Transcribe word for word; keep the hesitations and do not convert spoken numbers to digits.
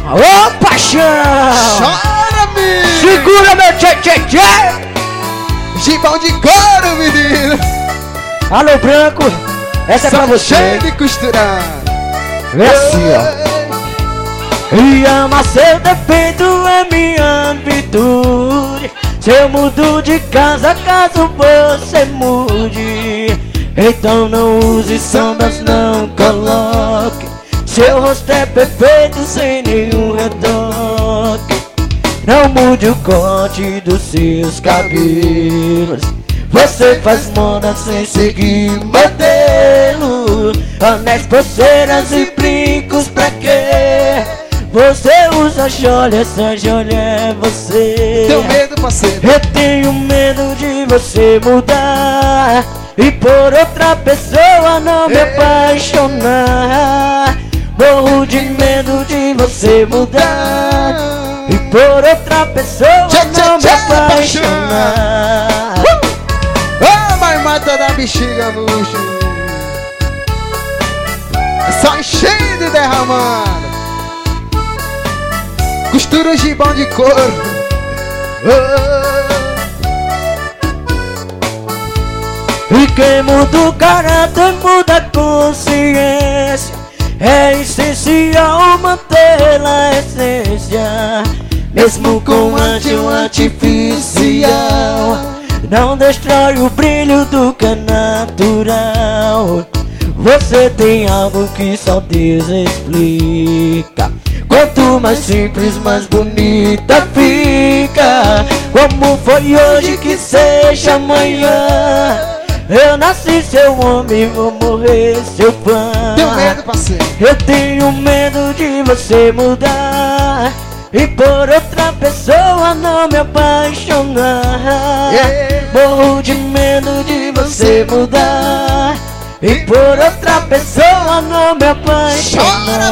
Ô paixão! Chora, menino! Segura meu tchê tchê tchê! Gibão de couro, menino! Alô Branco, essa é pra você. Cheio de costurar. Vê assim, ó. E amar seu defeito é minha virtude. Se eu mudo de casa, caso você mude, então não use sombras, não coloque. Seu rosto é perfeito sem nenhum retoque. Não mude o corte dos seus cabelos. Você faz moda sem seguir modelo. Anéis, pulseiras e brincos pra quê? Você usa joia, essa joia é você. Tenho medo, parceiro. Eu tenho medo de você mudar e por outra pessoa não me apaixonar. Morro de medo de você mudar e por outra pessoa tchê, tchê, não tchê, me apaixonar. Ô, uh! mas mata da bexiga, luxo. Só enchendo e derramando. Costura o gibão de couro. Oh. E quem muda o caráter muda a consciência. É essencial manter a essência, mesmo com arte artificial. Não destrói o brilho do que é natural. Você tem algo que só Deus explica. Quanto mais simples, mais bonita fica. Como foi hoje que seja amanhã. Eu nasci seu homem, vou morrer seu fã. Tenho medo, parceiro. Eu tenho medo de você mudar e por outra pessoa não me apaixonar. Yeah. Morro de medo de você mudar e por outra pessoa não me apaixonar.